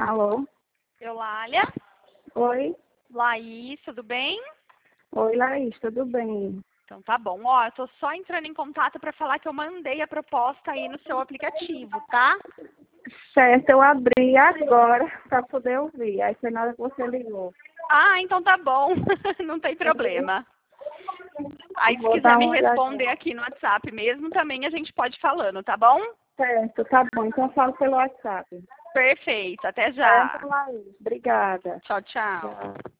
Alô? Eulália? Oi? Laís, tudo bem? Oi, Laís, tudo bem? Então tá bom. Ó, eu tô só entrando em contato para falar que eu mandei a proposta aí no seu aplicativo, tá? Certo, eu abri agora para poder ouvir. Aí foi na hora que você ligou. Ah, então tá bom. Não tem problema. Aí se Vou quiser dar me uma responder olhadinha. aqui no WhatsApp mesmo, também a gente pode ir falando, tá bom? Certo, tá bom. Então eu falo pelo WhatsApp. Perfeito. Até já. Certo, Laís. Obrigada. Tchau, tchau. Tchau.